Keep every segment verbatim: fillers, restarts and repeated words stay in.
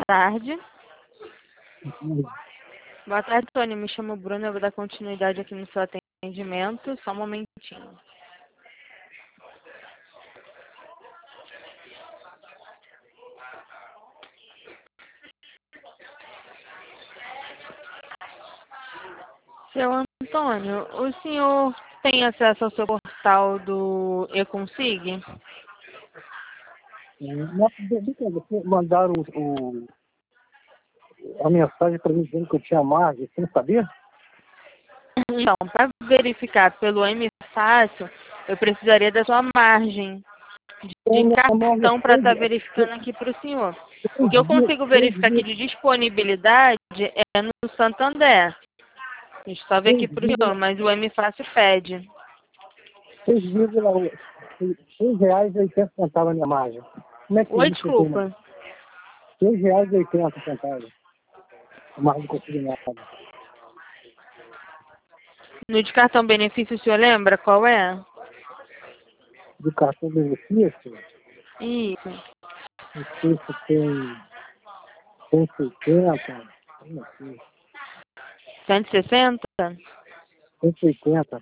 tarde. Boa tarde, Tony. Me chamo Bruna, eu vou dar continuidade aqui no seu atendimento. Só um momentinho. Seu Antônio, o senhor tem acesso ao seu portal do eConsig? Não, você mandaram o, a mensagem para mim dizendo que eu tinha margem, você não sabia? Então, para verificar pelo M Fácil, eu precisaria da sua margem de cartão para estar verificando aqui para o senhor. O que eu consigo verificar aqui de disponibilidade é no Santander. Deixa eu só ver aqui para o senhor, mas o M Fácil pede. seis reais e oitenta centavos a minha margem. Como é que Oi, desculpa. seis reais e oitenta centavos. A margem consignada. No de cartão benefício, o senhor lembra qual é? Do cartão benefício? Isso. Não sei se tem cento e oitenta. cento e sessenta? cento e oitenta.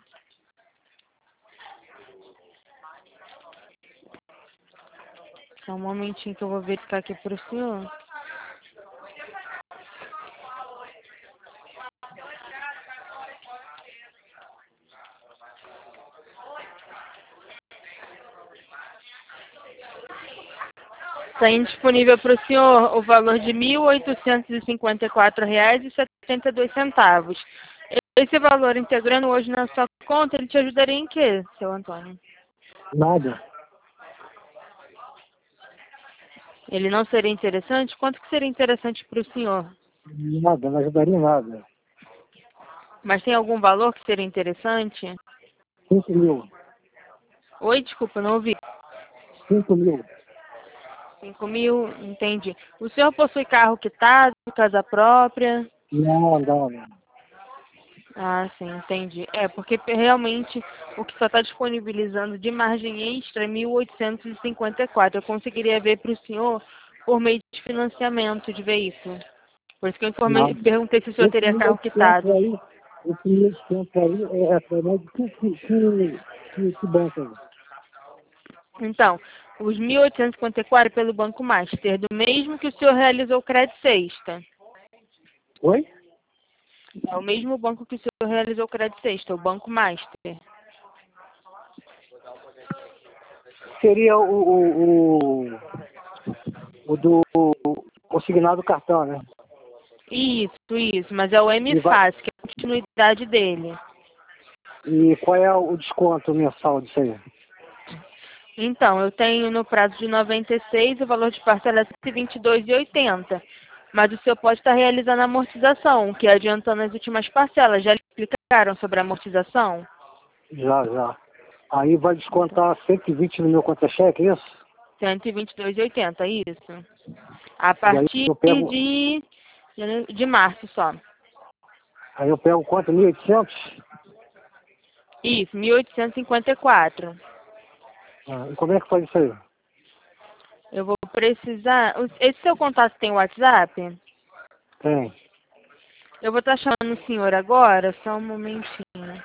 Só um momentinho que eu vou verificar aqui para o senhor. Está indisponível para o senhor o valor de mil oitocentos e cinquenta e quatro reais e setenta e dois centavos. Esse valor integrando hoje na sua conta, ele te ajudaria em quê, seu Antônio? Nada. Ele não seria interessante? Quanto que seria interessante para o senhor? Nada, não ajudaria em nada. Mas tem algum valor que seria interessante? cinco mil. Oi, desculpa, não ouvi. cinco mil. cinco mil, entendi. O senhor possui carro quitado, casa própria? Não, não, não. Ah, sim, entendi. É, porque realmente o que só está disponibilizando de margem extra é mil oitocentos e cinquenta e quatro. Eu conseguiria ver para o senhor por meio de financiamento de veículo. Por isso que eu informei, Não. perguntei se o senhor teria carro quitado. Aí, esse mil e oitocentos aí é através de que, que, que, que, que banco aí? Então, os mil oitocentos e cinquenta e quatro é pelo Banco Master, do mesmo que o senhor realizou o crédito sexta. Oi? É o mesmo banco que o senhor realizou o crédito sexta, o Banco Master. Seria o, o, o, o do consignado cartão, né? Isso, isso, mas é o M E, vai, Fácil, que é a continuidade dele. e qual é o desconto mensal disso aí? Então, eu tenho no prazo de noventa e seis, o valor de parcela é cento e vinte e dois reais e oitenta centavos. Mas o senhor pode estar realizando a amortização, que é adiantando as últimas parcelas. Já lhe explicaram sobre a amortização? Já, já. Aí vai descontar cento e vinte no meu contra-cheque, é isso? cento e vinte e dois reais e oitenta centavos, isso. A E aí partir eu pego, de, de março só. aí eu pego quanto? mil e oitocentos? Isso, mil oitocentos e cinquenta e quatro. Ah, e como é que faz isso aí? Eu vou precisar... Esse seu contato tem WhatsApp? Tem. Eu vou estar chamando o senhor agora, só um momentinho.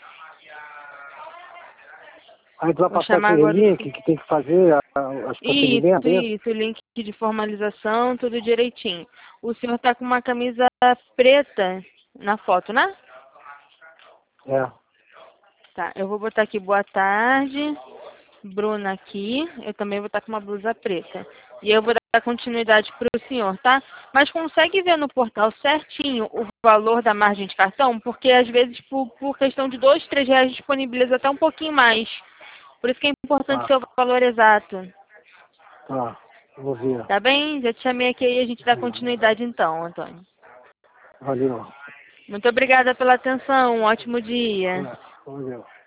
Aí tu vai Vou passar chamar aquele agora o link senhor. que tem que fazer a, a, os procedimentos, Isso, é isso? isso, o link de formalização, tudo direitinho. O senhor está com uma camisa preta na foto, né? É. Tá, eu vou botar aqui boa tarde, Bruna aqui. Eu também vou estar com uma blusa preta. E eu vou dar continuidade para o senhor, tá? Mas consegue ver no portal certinho o valor da margem de cartão? Porque às vezes por, por questão de dois, três reais disponibiliza até um pouquinho mais. Por isso que é importante Tá, ser o valor exato. tá. Eu vou ver. Tá bem? Já te chamei aqui e a gente dá continuidade então, Antônio. Valeu. Muito obrigada pela atenção. Um ótimo dia. É, valeu.